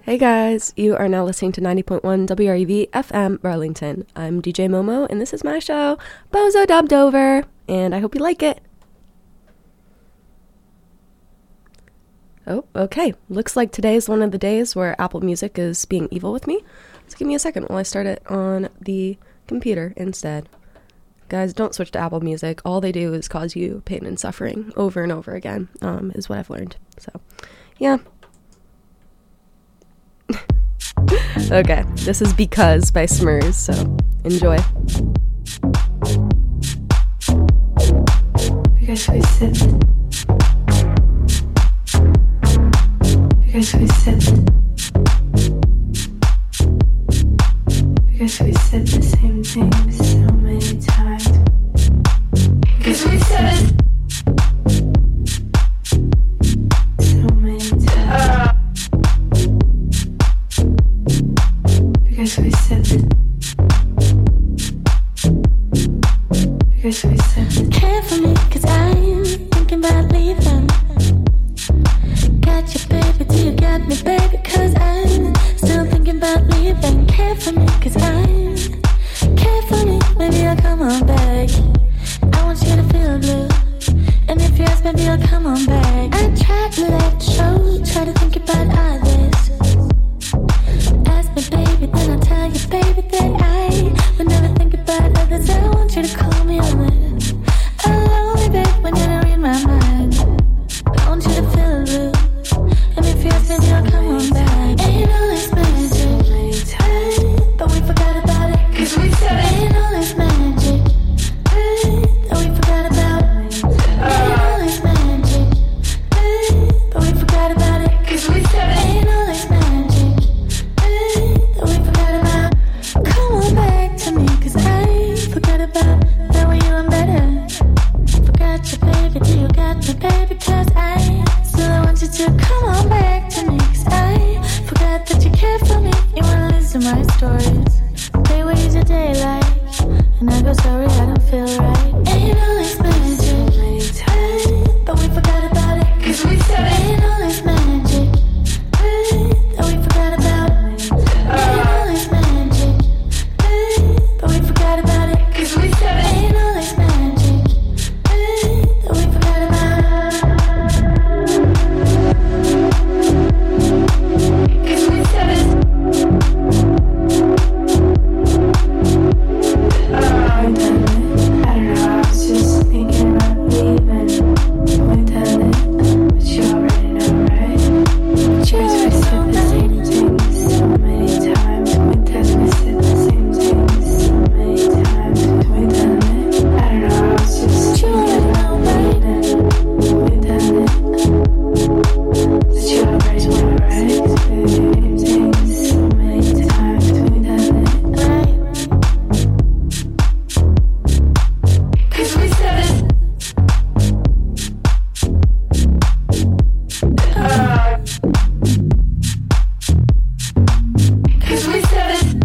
Hey guys, you are now listening to 90.1 WREV FM Burlington. I'm DJ Momo, and this is my show, Bozo Dubbed Over, and I hope you like it. Oh, okay. Looks like today is one of the days where Apple Music is being evil with me. So give me a second while I start it on the computer instead. Guys, don't switch to Apple Music. All they do is cause you pain and suffering over and over again, is what I've learned. So, yeah. Okay, this is Because by Smurs, so enjoy. Because we sit. Because we sit. Because we said the same things so many times. Because we said it so many times. Because we said it. Because we said it. Care for me, 'cause I'm thinking about leaving. Got you, baby, do you got me, baby? 'Cause I'm still thinking about leaving. Care for me, 'cause I'm care for me, maybe I'll come on back. I want you to feel blue, and if you ask, maybe I'll come on back. I try to let it show, try to think about others. Ask me, baby, then I'll tell you, baby, that I would never think about others. I want you to call me on it. I'm lonely, babe, when you don't read my mind. I want you to feel blue, and if you ask, maybe I'll come on back. Ain't all this magic, but we forgot about it. 'Cause we said it. Ain't all this magic, that we forgot about. Ain't all this magic, but we forgot about it. 'Cause we said it. Ain't all this magic, that we forgot about. Come on back to me, 'cause I forgot about that way you are better. Forgot you, baby, do you got me, baby? 'Cause I still want you to come on back to me, 'cause I forgot that you care for me. You wanna listen to my stories. They ways your day like, and I go sorry, I don't feel right. Ain't all this magic, but we forgot about it. 'Cause we said it. Ain't all this magic, that we forgot about. Ain't all this magic, but we forgot about it. 'Cause we said it. Ain't all this magic, that we forgot about. 'Cause we said it. I don't know, I was just thinking about leaving. We done it, but you already know, right? Because we said the same things so many times. We definitely said the same things so many times. We done it. I don't know, I was just thinking about leaving. We done it, but you already know, right? The same things so many times. We done it. Cause we said it. Cause we said it.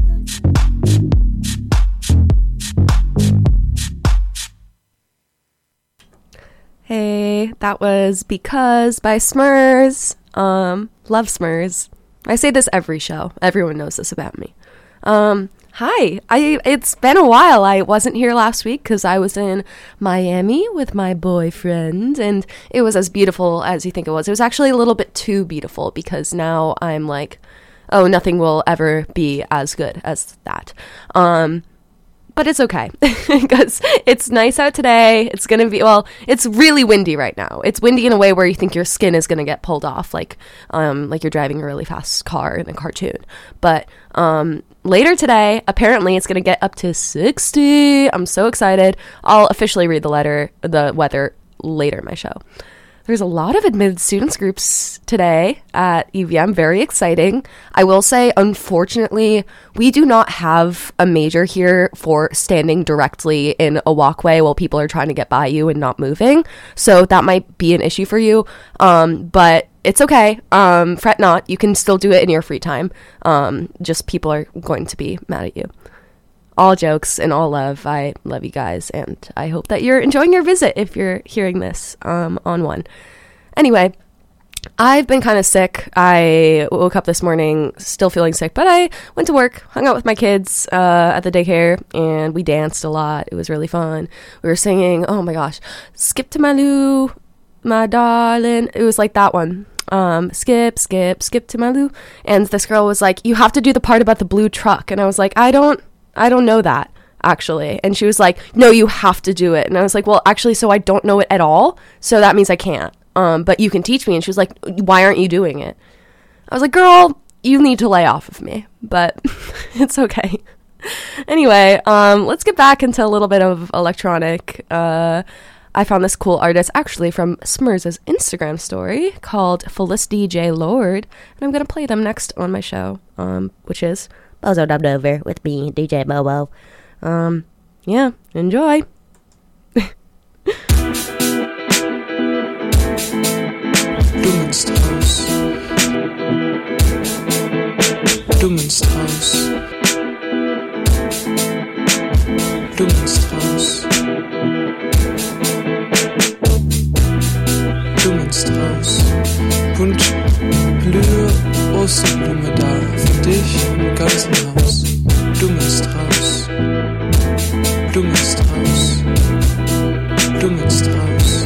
Hey, that was Because by Smurs. Love Smurs. I say this every show. Everyone knows this about me. Hi. It's been a while. I wasn't here last week because I was in Miami with my boyfriend, and it was as beautiful as you think it was. It was actually a little bit too beautiful because now I'm like, oh, nothing will ever be as good as that. But it's okay because it's nice out today. It's going to be, well, it's really windy right now. It's windy in a way where you think your skin is going to get pulled off, like you're driving a really fast car in a cartoon. But later today, apparently it's going to get up to 60. I'm so excited. I'll officially read the weather later in my show. There's a lot of admitted students groups today at UVM. Very exciting. I will say, unfortunately, we do not have a major here for standing directly in a walkway while people are trying to get by you and not moving. So that might be an issue for you. But it's okay. Fret not. You can still do it in your free time. Just people are going to be mad at you. All jokes and all love. I love you guys, and I hope that you're enjoying your visit if you're hearing this on one. Anyway, I've been kind of sick. I woke up this morning still feeling sick, but I went to work, hung out with my kids at the daycare, and we danced a lot. It was really fun. We were singing, oh my gosh, Skip to my Lou, my darling. It was like that one. Skip, skip, skip to my Lou. And this girl was like, you have to do the part about the blue truck. And I was like, I don't know that, actually. And she was like, no, you have to do it. And I was like, well, actually, so I don't know it at all. So that means I can't. But you can teach me. And she was like, why aren't you doing it? I was like, girl, you need to lay off of me, but it's okay. Anyway, let's get back into a little bit of electronic. I found this cool artist actually from Smurs' Instagram story called Felicity J. Lord, and I'm going to play them next on my show, which is Bozo Dubbed Over with me, DJ Bobo. Yeah, enjoy. Blumenstrauß, Blumenstrauß, Blumenstrauß, Blumenstrauß, Bunt, Blühe, Osterblume da, für dich im ganzen Haus. Blumenstrauß, Blumenstrauß, Blumenstrauß,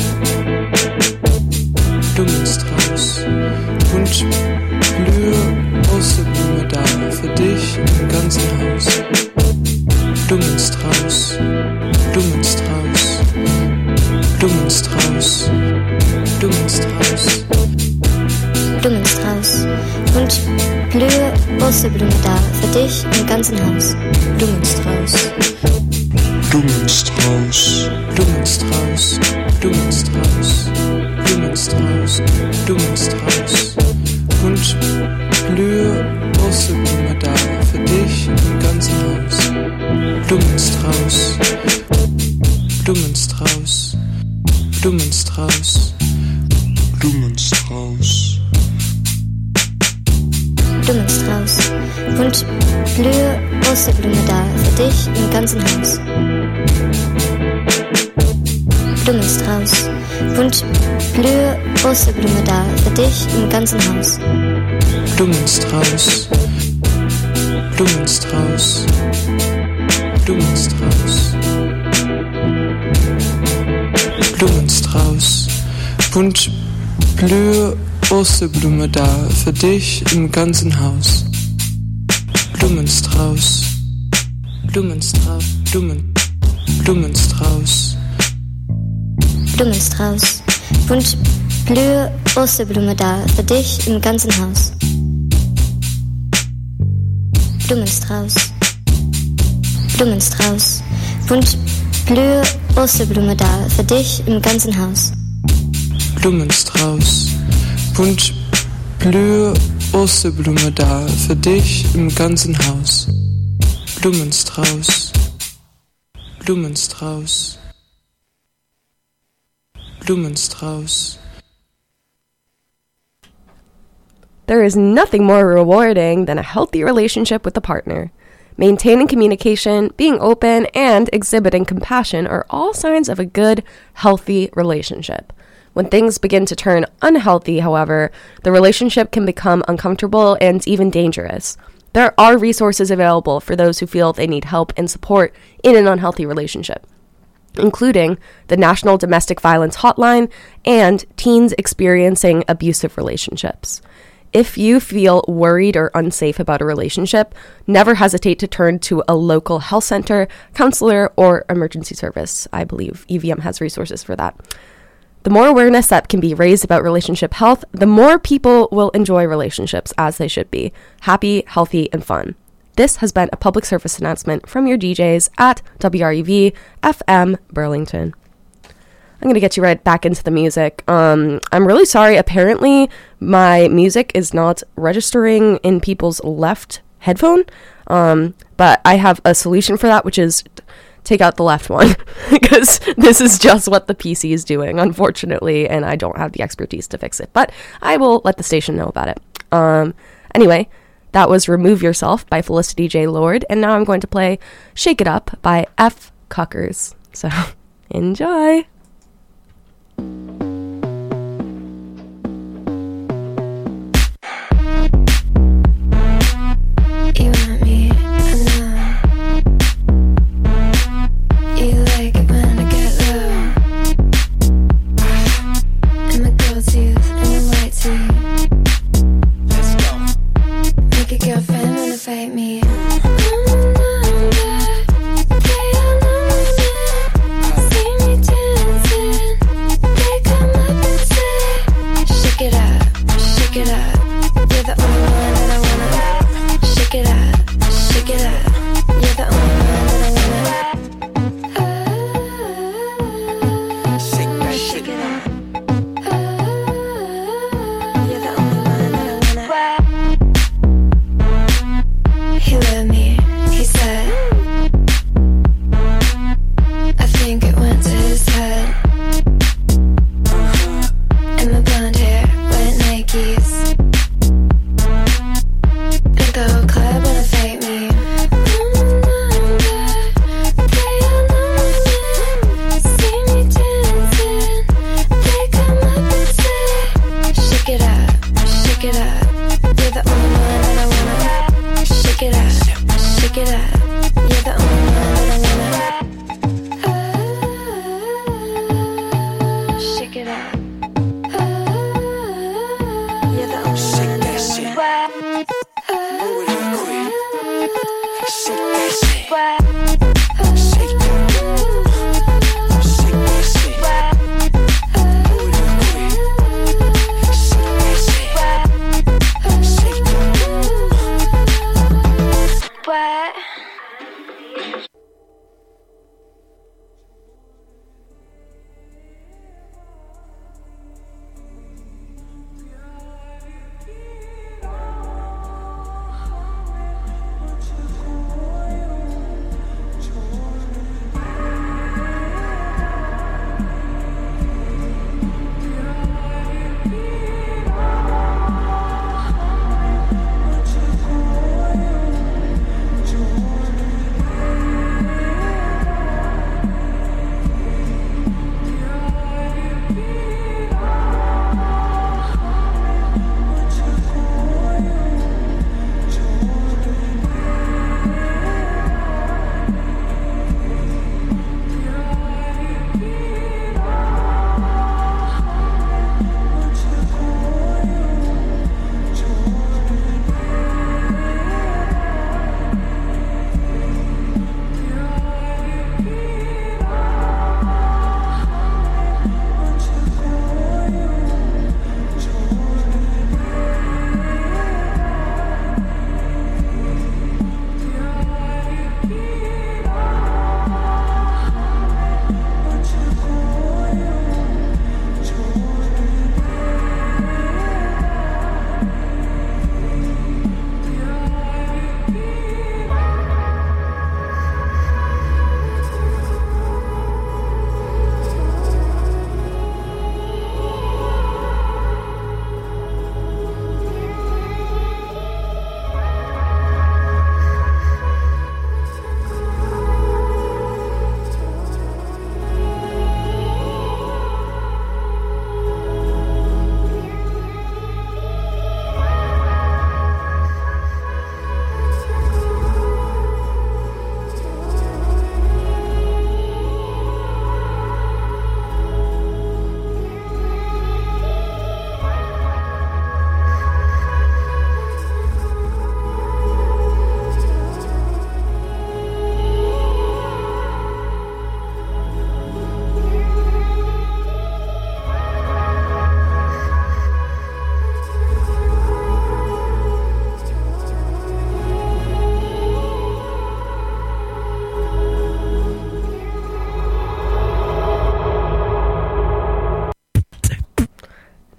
Blumenstrauß, Bunt, Blühe, Osterblume da, für dich im ganzen Haus. Blumenstrauß, Blumenstrauß, Blumenstrauß, Blumenstrauß, Blumenstrauß, Bunt, Blühe, Osterblume da, für dich im ganzen Haus. Blumenstrauß, Blumenstrauß, Blumenstrauß, Blumenstrauß, Blumenstrauß, Blumenstrauß, Bunt, Blühe, Osterblume da, für dich im ganzen Haus. Blumenstrauß, Blumenstrauß, Blumenstrauß, Blumenstrauß, Blumenstrauß, Bunt, Blühe, Osterblume da, für dich im ganzen Haus. Blumenstrauß, Bunt, Blühe, Osterblume da, für dich im ganzen Haus. Blumenstrauß, Blumenstrauß, Blumenstrauß, Blumenstrauß, Bunt, Blühe, Osterblume da, für dich im ganzen Haus. Blumenstrauß, Blumenstrauß, Blumenstrauß, Blumenstrauß, Bunt, Blühe, Osterblume da, für dich im ganzen Haus. Blumenstrauß, Blumenstrauß, Bunt, Blühe, Osterblume da, für dich im ganzen Haus. Blumenstrauß, Bunt, Blühe, Osterblume da, für dich im ganzen Haus. Blumenstrauß, Blumenstrauß, Blumenstrauß. There is nothing more rewarding than a healthy relationship with a partner. Maintaining communication, being open, and exhibiting compassion are all signs of a good, healthy relationship. When things begin to turn unhealthy, however, the relationship can become uncomfortable and even dangerous. There are resources available for those who feel they need help and support in an unhealthy relationship, including the National Domestic Violence Hotline and teens experiencing abusive relationships. If you feel worried or unsafe about a relationship, never hesitate to turn to a local health center, counselor, or emergency service. I believe EVM has resources for that. The more awareness that can be raised about relationship health, the more people will enjoy relationships as they should be, happy, healthy, and fun. This has been a public service announcement from your DJs at WREV FM Burlington. I'm going to get you right back into the music. I'm really sorry. Apparently, my music is not registering in people's left headphone, but I have a solution for that, which is take out the left one, because this is just what the PC is doing, unfortunately, and I don't have the expertise to fix it, but I will let the station know about it. Anyway, that was Remove Yourself by Felicity J. Lord, and now I'm going to play Shake It Up by F. Cuckers. So, enjoy!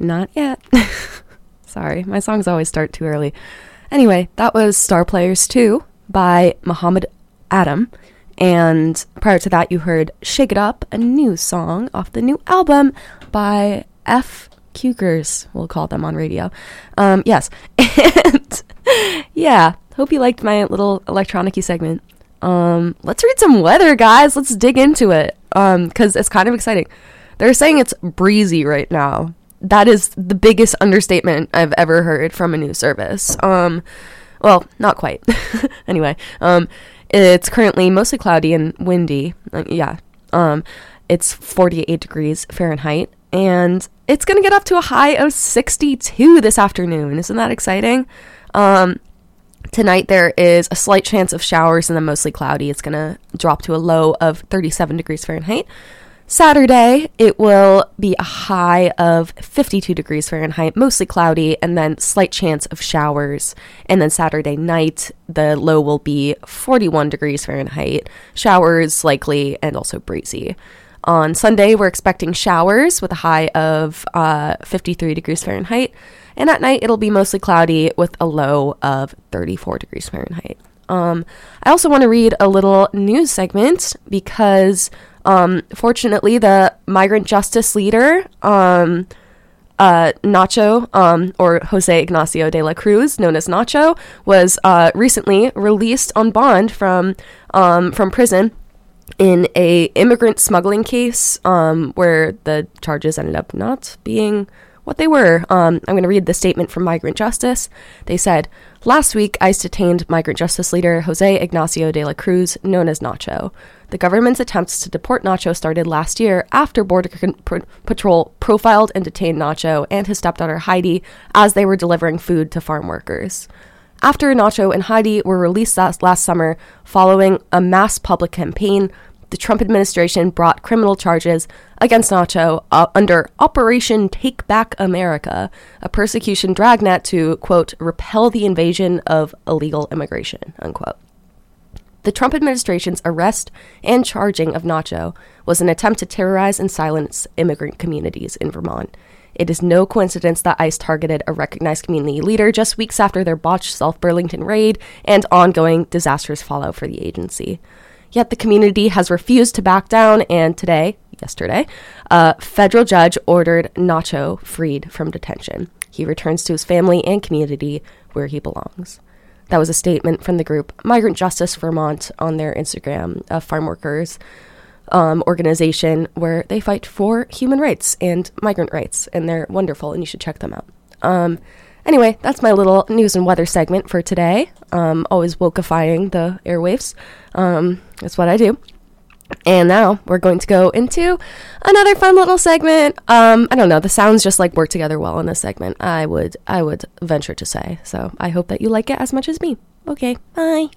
not yet. Sorry, my songs always start too early. Anyway, that was Star Players 2 by Muhammad Adam. And prior to that, you heard Shake It Up, a new song off the new album by F. Cukers, we'll call them on radio. Yes. And yeah, hope you liked my little electronic-y segment. Let's read some weather, guys. Let's dig into it. Because it's kind of exciting. They're saying it's breezy right now. That is the biggest understatement I've ever heard from a news service. Well, not quite. Anyway, it's currently mostly cloudy and windy. It's 48 degrees Fahrenheit, and it's going to get up to a high of 62 this afternoon. Isn't that exciting? Tonight there is a slight chance of showers and then mostly cloudy. It's going to drop to a low of 37 degrees Fahrenheit. Saturday, it will be a high of 52 degrees Fahrenheit, mostly cloudy, and then slight chance of showers. And then Saturday night, the low will be 41 degrees Fahrenheit, showers likely, and also breezy. On Sunday, we're expecting showers with a high of 53 degrees Fahrenheit. And at night, it'll be mostly cloudy with a low of 34 degrees Fahrenheit. I also want to read a little news segment because... fortunately, the migrant justice leader, Nacho, or Jose Ignacio de la Cruz, known as Nacho, was recently released on bond from prison in a immigrant smuggling case, where the charges ended up not being what they were. I'm going to read the statement from Migrant Justice. They said, "Last week, ICE detained migrant justice leader Jose Ignacio de la Cruz, known as Nacho. The government's attempts to deport Nacho started last year after Border Patrol profiled and detained Nacho and his stepdaughter Heidi as they were delivering food to farm workers. After Nacho and Heidi were released last summer following a mass public campaign, the Trump administration brought criminal charges against Nacho under Operation Take Back America, a persecution dragnet to, quote, repel the invasion of illegal immigration, unquote. The Trump administration's arrest and charging of Nacho was an attempt to terrorize and silence immigrant communities in Vermont. It is no coincidence that ICE targeted a recognized community leader just weeks after their botched South Burlington raid and ongoing disastrous fallout for the agency. Yet the community has refused to back down, and yesterday, a federal judge ordered Nacho freed from detention. He returns to his family and community where he belongs." That was a statement from the group Migrant Justice Vermont on their Instagram, a farm workers organization where they fight for human rights and migrant rights, and they're wonderful, and you should check them out. Anyway, that's my little news and weather segment for today. Always wokeifying the airwaves. That's what I do. And now we're going to go into another fun little segment. I don't know, the sounds just like work together well in this segment, I would venture to say. So I hope that you like it as much as me. Okay, bye.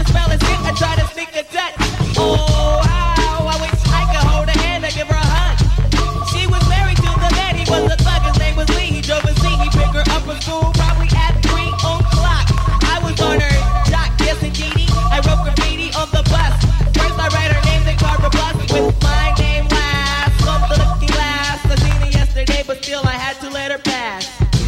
smell his shit and try to sneak a touch. Oh, how I wish I could hold her hand and give her a hug. She was married to the man, he was a thug, his name was Lee. He drove a Z, he picked her up from school, probably at 3 o'clock. I was on her jock, yes indeedy. I wrote graffiti on the bus. First I write her name, then carve a bus with my name last. Something looking last. I seen her yesterday, but still I had to let her pass.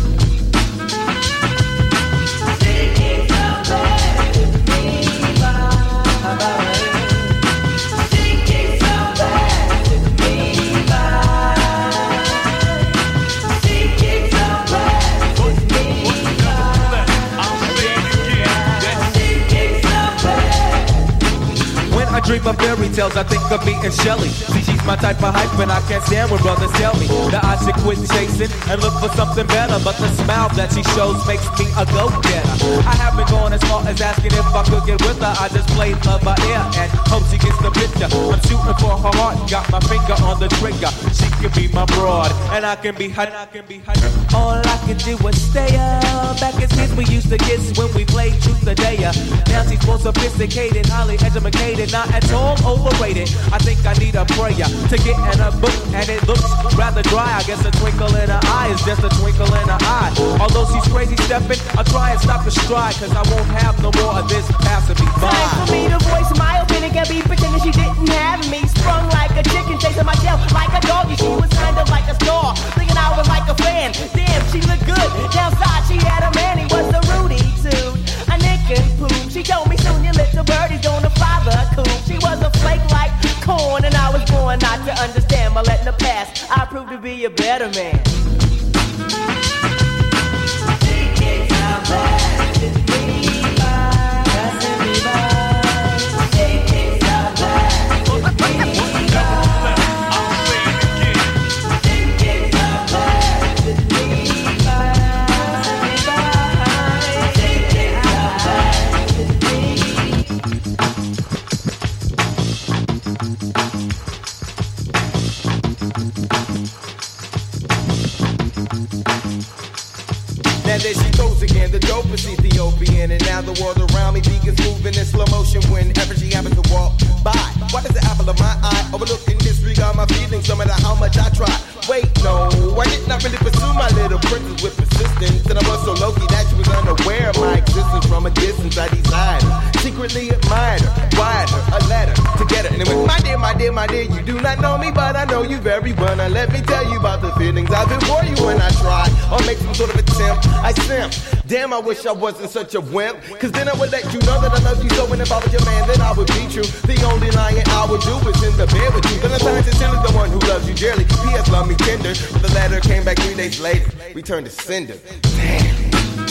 I dream of fairy tales, I think of me and Shelly. See, she's my type of hype, and I can't stand when brothers tell me that I should quit chasing and look for something better. But the smile that she shows makes me a go-getter. I haven't gone as far as asking if I could get with her. I just played love by ear and hope she gets the picture. I'm shooting for her heart, got my finger on the trigger. She can be my broad, and I can be hot. All I can do is stay up. Back as kids, we used to kiss when we played truth or dare. Now she's more sophisticated, highly educated, not at all overrated. I think I need a prayer to get in a book, and it looks rather dry. I guess a twinkle in her eye is just a twinkle in her eye. Although she's crazy stepping, I'll try and stop the stride, cause I won't have no more of this passing me by. Time for me to voice my opinion, can't be pretending she didn't have me. Sprung like a chicken, chasing my tail like a doggy. She was kind of like a star, thinking I was like a fan. Damn, she looked good. Downside, she had a man, he was a Rudy too. A Nick and Pooh. She told me soon your little birdie's gonna fly the coop. She was a flake like corn, and I was born not to understand. But letting her pass, I proved to be a better man. Now there she goes again, the dopest Ethiopian. And now the world around me begins moving in slow motion whenever she happens to walk by. Why does the apple of my eye overlook and disregard my feelings no matter how much I try? Wait, no, I did not really pursue my little princess with persistence. And I was so low-key that she was unaware of my existence. From a distance I desired her, secretly admired her, wired her a letter to get her. And it went, my dear, my dear, my dear, you do not know me, but I know you very well. Now let me tell you about the feelings I've been for you when I try or make some sort of attempt. I simp. Damn, I wish I wasn't such a wimp. Cause then I would let you know that I love you so. And if I was your man, then I would be true. The only lying I would do is in the bed with you. Valentine's is still the one who loves you dearly. P.S. love me tender. But the letter came back 3 days later. Returned to sender. Damn.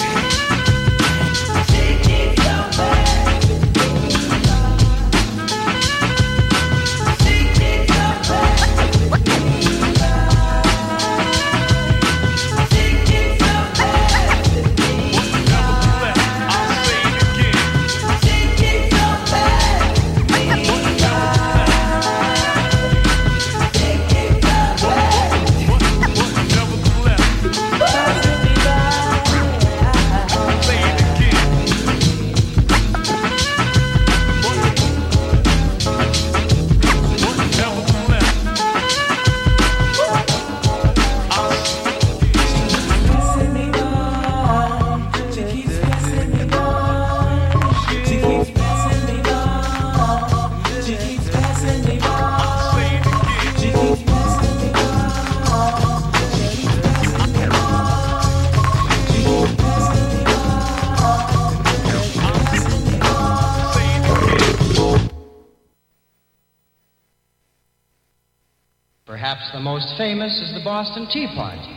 Perhaps the most famous is the Boston Tea Party.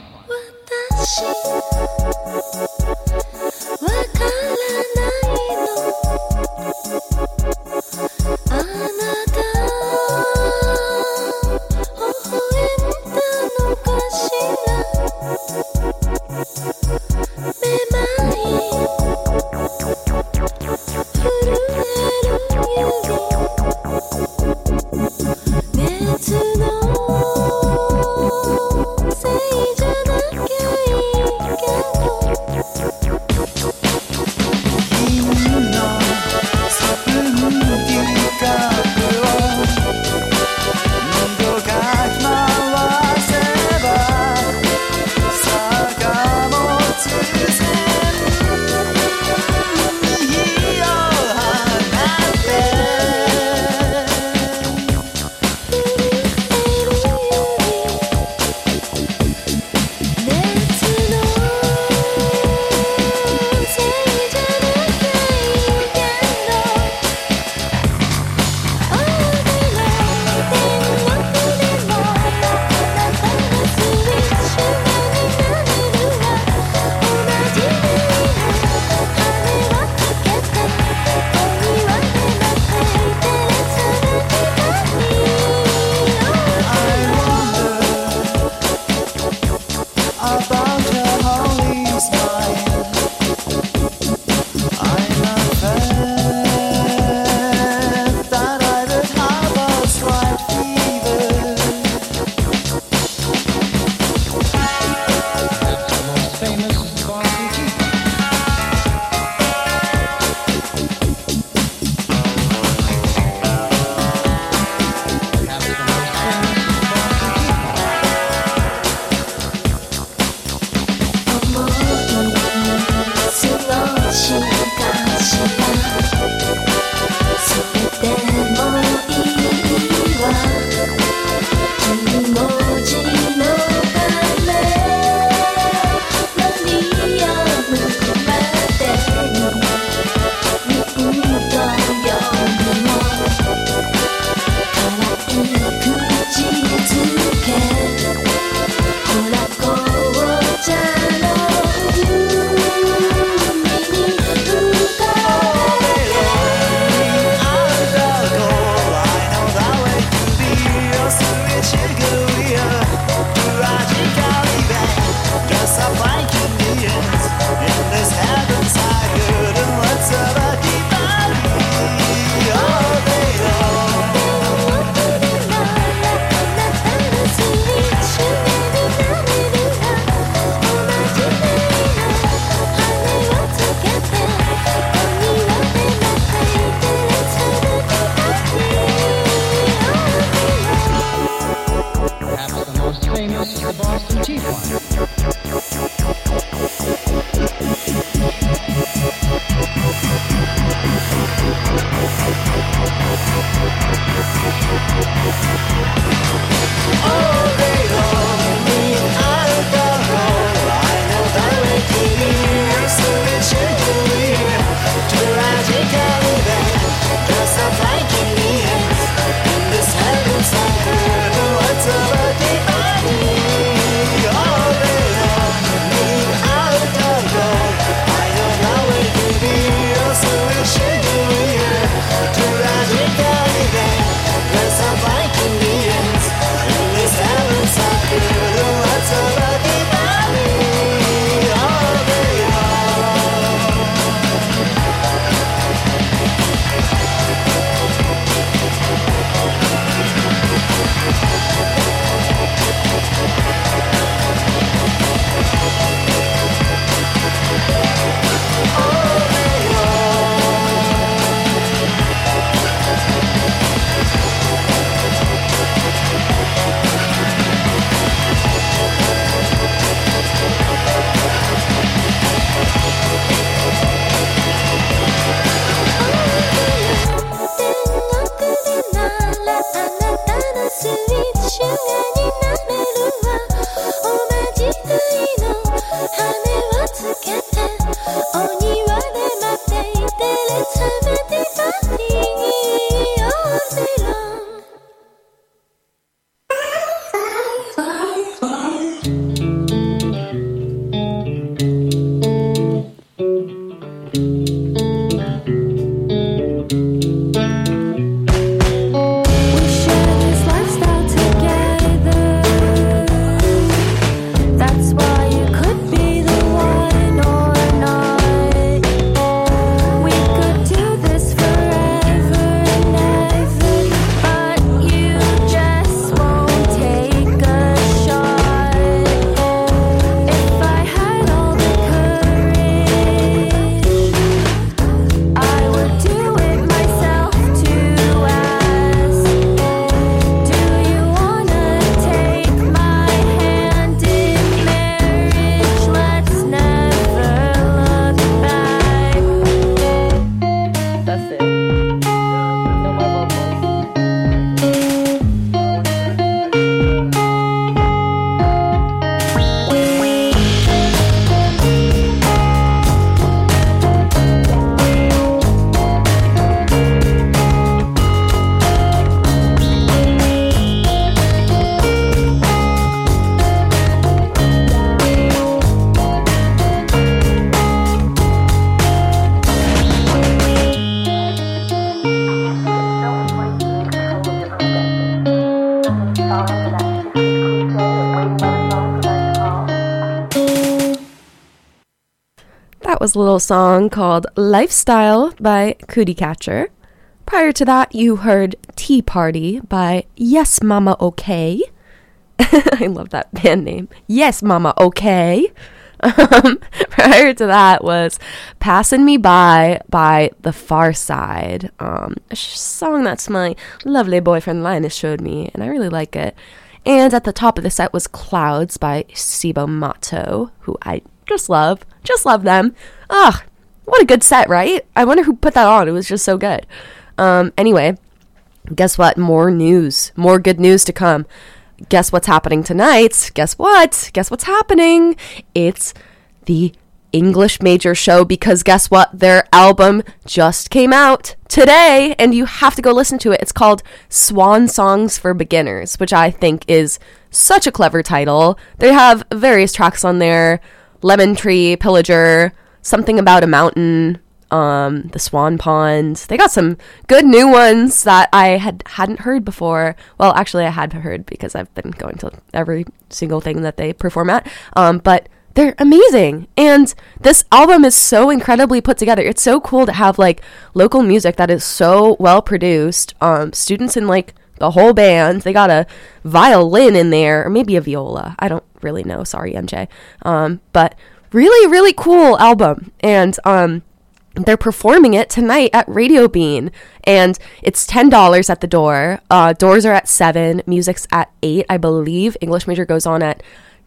was a little song called Lifestyle by Cootie Catcher. Prior to that, you heard Tea Party by Yes Mama Okay. I love that band name. Yes Mama Okay. Prior to that was Passin' Me By The Far Side. A song that's my lovely boyfriend Linus showed me, and I really like it. And at the top of the set was Clouds by Sibo Matto, who I just love. Just love them. Ugh, what a good set, right? I wonder who put that on. It was just so good. Anyway, guess what? More news. More good news to come. Guess what's happening tonight? Guess what? Guess what's happening? It's the English Major Show, because guess what? Their album just came out today, and you have to go listen to it. It's called Swan Songs for Beginners, which I think is such a clever title. They have various tracks on there: Lemon Tree, Pillager, Something About a Mountain, the Swan Pond. They got some good new ones that I hadn't heard before. Well, actually I had heard because I've been going to every single thing that they perform at. But they're amazing. And this album is so incredibly put together. It's so cool to have like local music that is so well produced. Students in like the whole band. They got a violin in there, or maybe a viola. I don't really know. Sorry, MJ. But really, really cool album. And they're performing it tonight at Radio Bean, and it's $10 at the door. Doors are at 7, music's at 8, I believe. English Major goes on at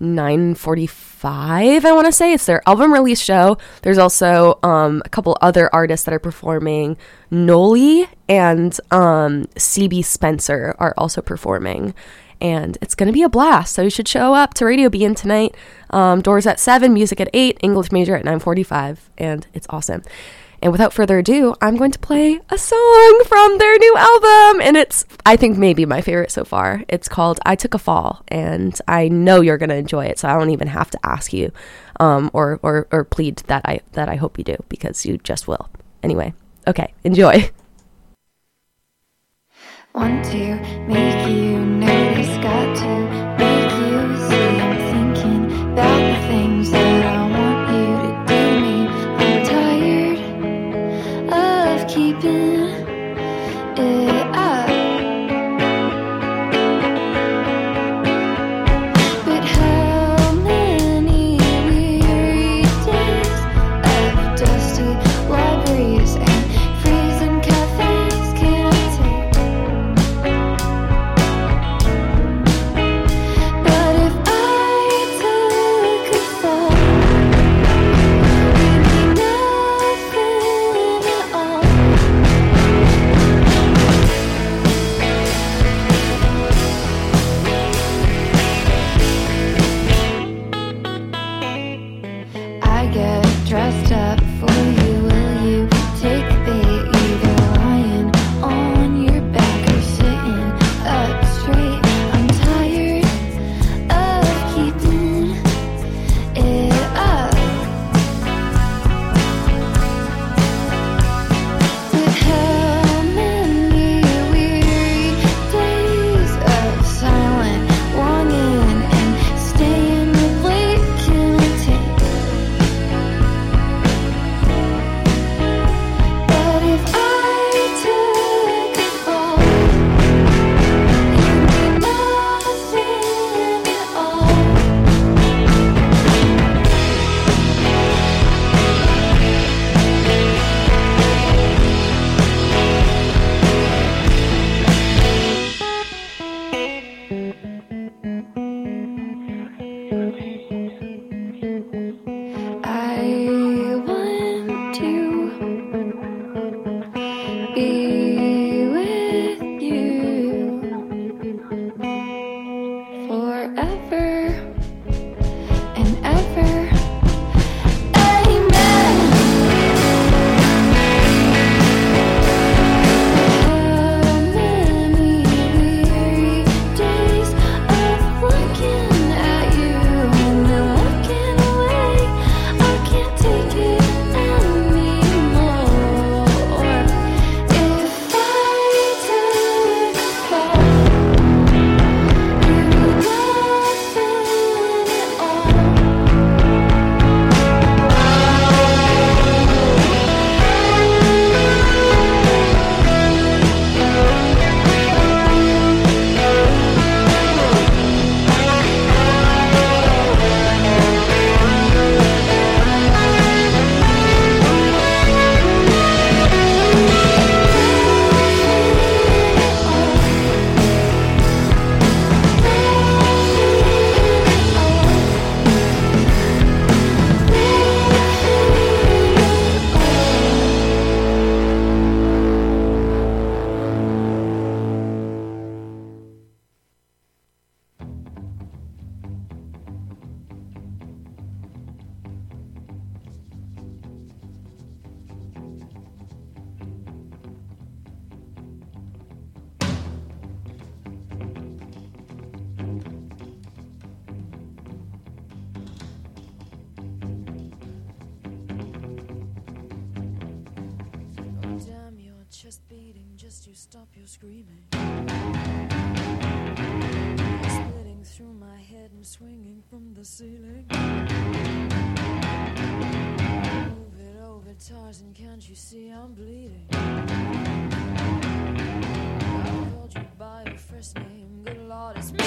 9:45, I want to say. It's their album release show. There's also a couple other artists that are performing. Noli and CB Spencer are also performing, and it's going to be a blast. So you should show up to Radio Bean tonight. Doors at 7, music at 8, English Major at 9:45, and it's awesome. And without further ado, I'm going to play a song from their new album, and it's, I think, maybe my favorite so far. It's called I Took a Fall, and I know you're going to enjoy it, so I don't even have to ask you or plead that I hope you do, because you just will. Anyway, okay, enjoy. Want to make you notice, got to make you see. I'm thinking about the things that I want you to do me. I'm tired of keeping it up. But how many weary days of dusty libraries and freezing cafes can I take? suggest you stop your screaming. Splitting through my head and swinging from the ceiling. Move it over, Tarzan, can't you see I'm bleeding? I called you by your first name, good Lord, it's me.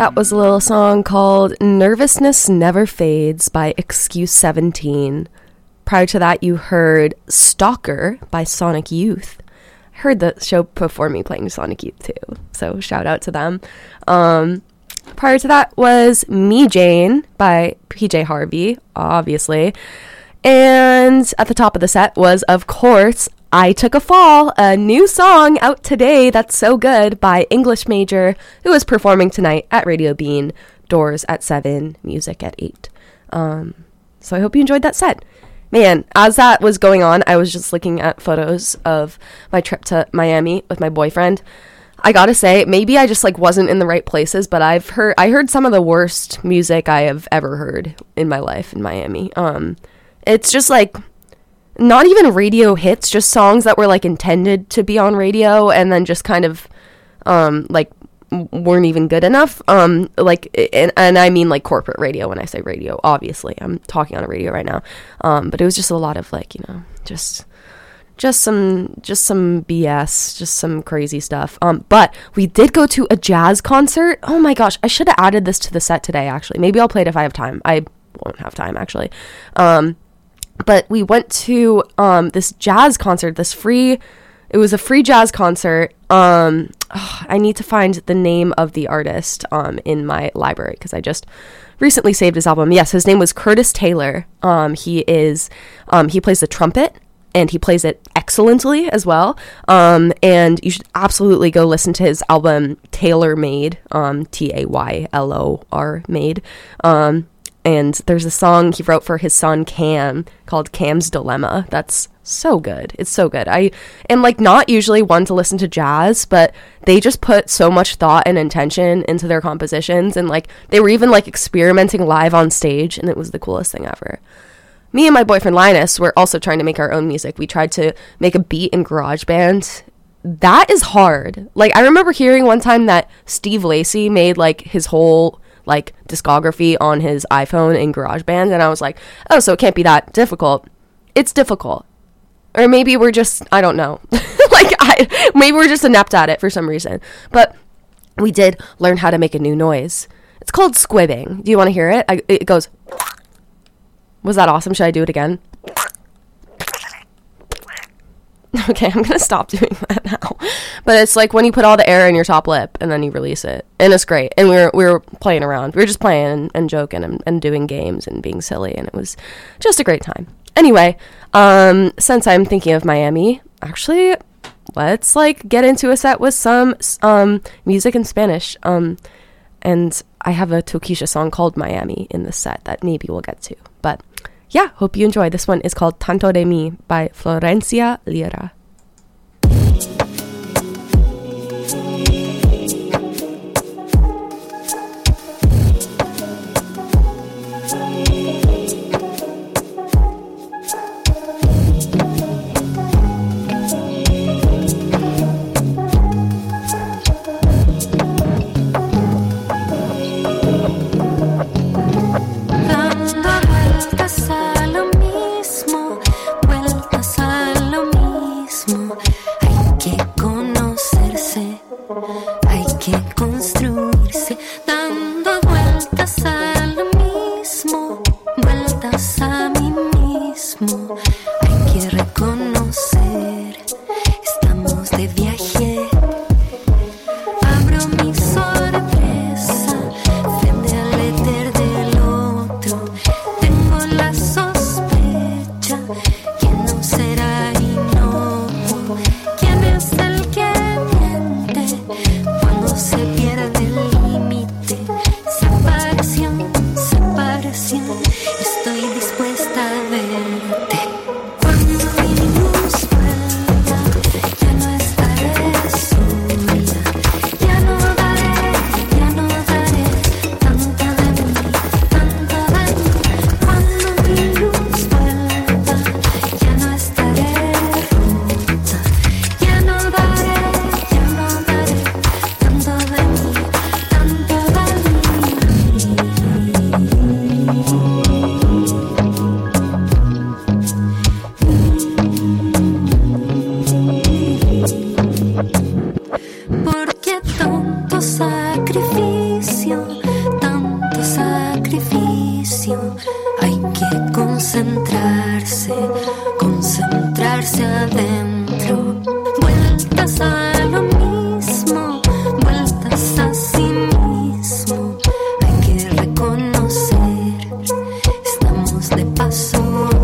That was a little song called Nervousness Never Fades by Excuse 17. Prior to that, you heard Stalker by Sonic Youth. I heard the show before me playing Sonic Youth too, so shout out to them. Prior to that was Me Jane by PJ Harvey, obviously. And at the top of the set was, of course, I Took a Fall, a new song out today that's so good by English Major, who is performing tonight at Radio Bean, doors at 7, music at 8. So I hope you enjoyed that set. Man, as that was going on, I was just looking at photos of my trip to Miami with my boyfriend. I gotta say, maybe I just wasn't in the right places, but I heard some of the worst music I have ever heard in my life in Miami. It's just not even radio hits, just songs that were intended to be on radio and then just kind of weren't even good enough. And I mean corporate radio when I say radio, obviously. I'm talking on a radio right now. But it was just a lot of just some BS, just some crazy stuff. But we did go to a jazz concert. Oh my gosh, I should have added this to the set today, actually. Maybe I'll play it if I have time. I won't have time, actually. But we went to this jazz concert, it was a free jazz concert. I need to find the name of the artist in my library because I just recently saved his album. Yes, his name was Curtis Taylor. He plays the trumpet and he plays it excellently as well. And you should absolutely go listen to his album Taylor Made, Taylor Made. And there's a song he wrote for his son Cam called Cam's Dilemma. That's so good. It's so good. I am not usually one to listen to jazz, but they just put so much thought and intention into their compositions, and they were even experimenting live on stage, and it was the coolest thing ever. Me and my boyfriend Linus were also trying to make our own music. We tried to make a beat in GarageBand. That is hard. I remember hearing one time that Steve Lacy made his whole discography on his iPhone in GarageBand, and I was like, oh, so it can't be that difficult. It's difficult. Or maybe we're just, I don't know. Maybe we're just inept at it for some reason. But we did learn how to make a new noise. It's called squibbing. Do you want to hear it? It goes, was that awesome? Should I do it again? Okay, I'm gonna stop doing that now. But it's when you put all the air in your top lip and then you release it, and it's great. And we were playing around. We were just playing and joking and doing games and being silly, and it was just a great time. Anyway, since I'm thinking of Miami, actually, let's get into a set with some music in Spanish. And I have a Tokisha song called Miami in this set that maybe we'll get to. But yeah, hope you enjoy. This one is called Tanto de Mi by Florencia Lira. Hay que construirse dando vueltas a lo mismo, vueltas a mí mismo. Hay que reconocer, estamos de viaje. Abro mi sorpresa frente al éter del otro. Tengo la sorpresa. Hay que concentrarse, concentrarse adentro. Vueltas a lo mismo, vueltas a sí mismo. Hay que reconocer, estamos de paso.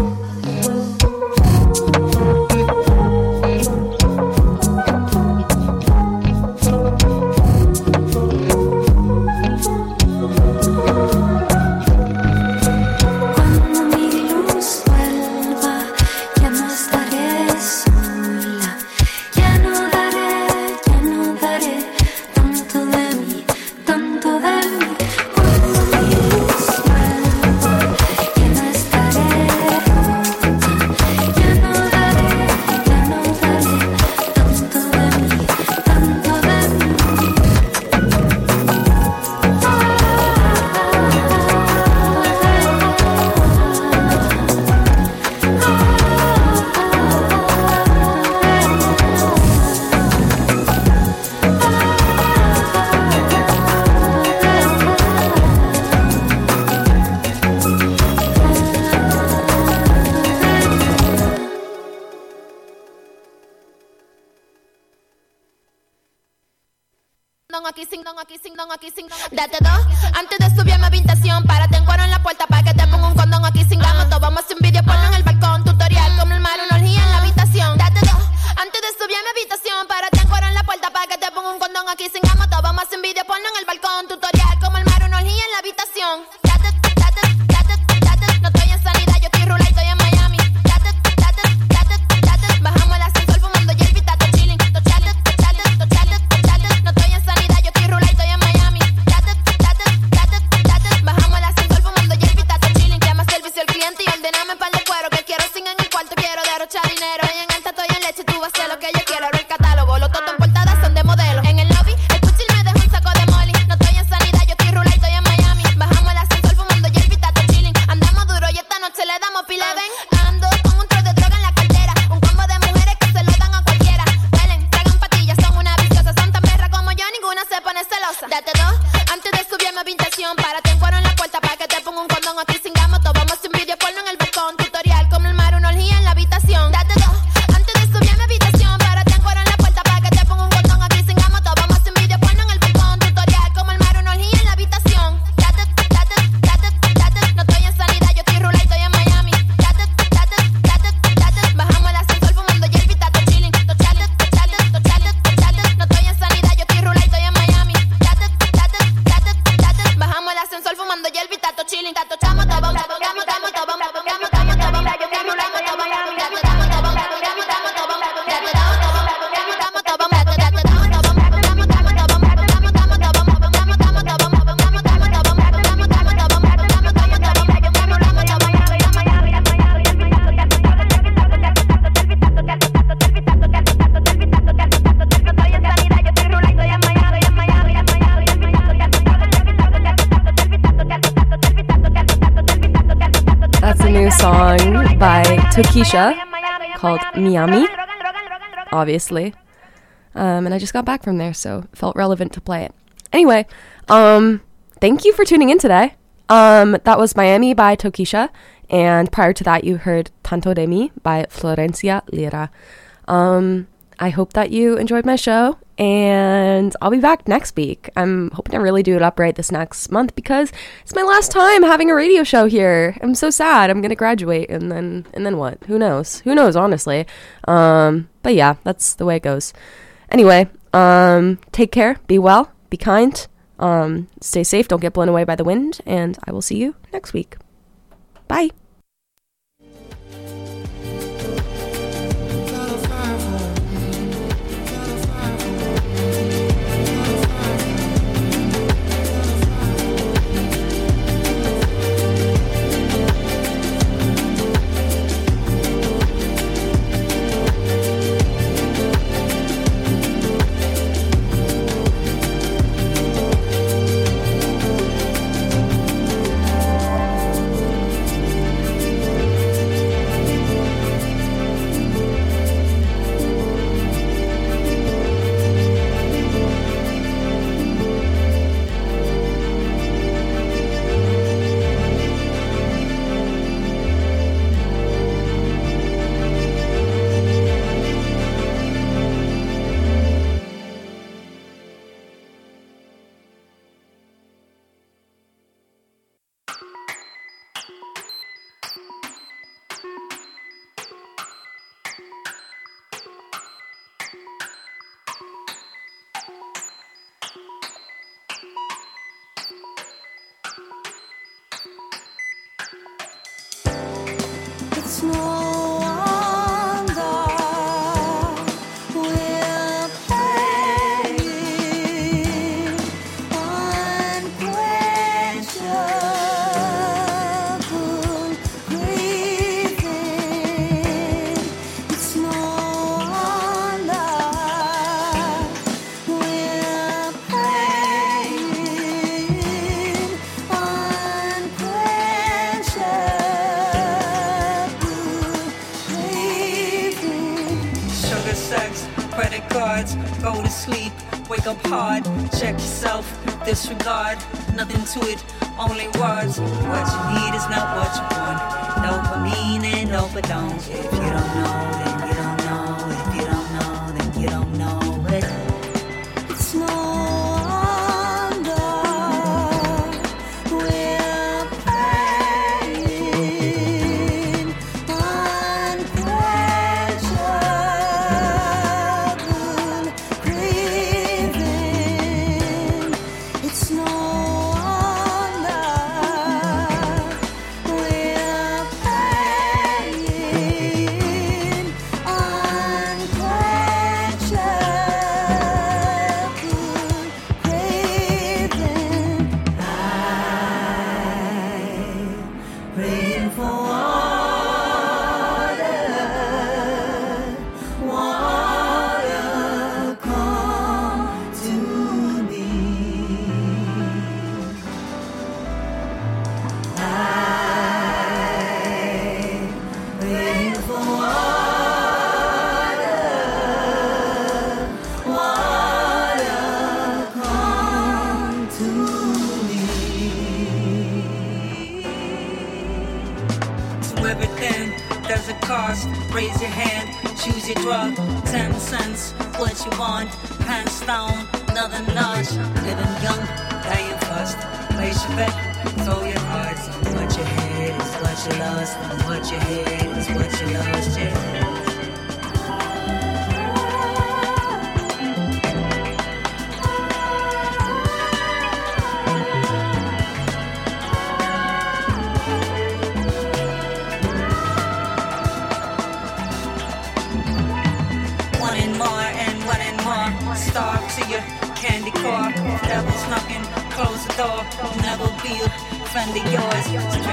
Date dos, antes de subir a mi habitación, párate en cuero en la puerta para que te ponga un condón. Aquí cingamos todo, vamos a hacer un video porno en el balcón. Tutorial, como el mar, una orgía en la habitación. Date dos, antes de subir a mi habitación, párate en cuero en la puerta para que te ponga un condón. Aquí cingamos todo, vamos a hacer un video porno en el balcón. Tutorial, como el mar, una orgía en la habitación. Date, date, date, date, no estoy en sanidad, yo estoy rula y estoy en Miami. Date, date, date, date, bajamos el ascensor fumando hierba y tato chilling. Tochate, tochate, tochate, tochate, no estoy en sanidad, yo estoy rula y estoy en Miami. Date, date, date, date, bajamos el ascensor fumando hierba y tato chilling. Llama servicio al cliente y ordename par de cuero, que quiero sin en el cuarto, quiero derrochar dinero. Estoy en alta, estoy en leche, tú vas a hacer lo que yo quiero. Abro el catálogo, los totos en portada son de modelo. En el lobby, el cuchillo me dejó un saco de molly. No estoy en sanidad, yo estoy rula y estoy en Miami. Bajamos el ascensor fumando hierba y tato chilling. Andamos duro y esta noche le damos pila. Ven, ando con un trozo de droga en la cartera. Un combo de mujeres que se lo dan a cualquiera. Huelen, tragan patillas, son una viciosa. Son tan perras como yo, ninguna se pone celosa. Date dos, antes de subir a mi habitación, párate en cuero en la puerta para que te ponga un condón. Aquí cingamos todo, vamos a hacer un video porno en el balcón. Tutorial, como el mar, una orgía en la habitación. Date dos, antes de subir a mi habitación, párate en cuero en la puerta para que te ponga un condón. Aquí cingamos todo, vamos a hacer un video porno en el balcón. Tutorial, como el mar, una orgía en la habitación. Date, date, date, date, no estoy en sanidad, yo estoy rula y estoy en Miami. Date, date, date, date, bajamos el ascensor fumando hierba y tato chilling. Tochate, tochate, tochate, tochate, no estoy en sanidad, yo estoy rula y estoy en Miami. Date, date, date, date, bajamos el ascensor fumando hierba y tato chilling. Tato chamo, todo, todo, todo, todo, todo, todo, todo, yo estoy rula y estoy en Miami. Date, dame, todo, todo, todo, todo, todo, date, dame, todo, todo, todo, date, date, That's a new song by Tokisha called Miami, obviously. And I just got back from there, so it felt relevant to play it. Anyway, thank you for tuning in today. That was Miami by Tokisha, and prior to that you heard Tanto de Mi by Florencia Lira. I hope that you enjoyed my show, and I'll be back next week. I'm hoping to really do it up right this next month because it's my last time having a radio show here. I'm so sad. I'm gonna graduate, and then what? Who knows? Who knows, honestly. But yeah, that's the way it goes. Anyway, take care, be well, be kind, stay safe, don't get blown away by the wind, and I will see you next week. Bye. Go to sleep, wake up hard, check yourself, disregard, nothing to it, only words. What you need is not what you want. No but mean and no but don't. If you don't know, then you don't know. If you don't know, then you don't know. But it's no wonder we're praying unquenchable craving. It's no wonder we're praying unquenchable craving. I'm praying for water, come to me. I'm praying for water, come to me. To everything, there's a cost. Raise your hand, choose your drug. 10 cents, what you want. Hands down, another notch. Living young, dying fast. Place your bet, throw your cards. And what you had is what you lost. And what you had is what you lost, yeah. Starve to your candy car. Devil's knocking, close the door. Never be a friend of yours.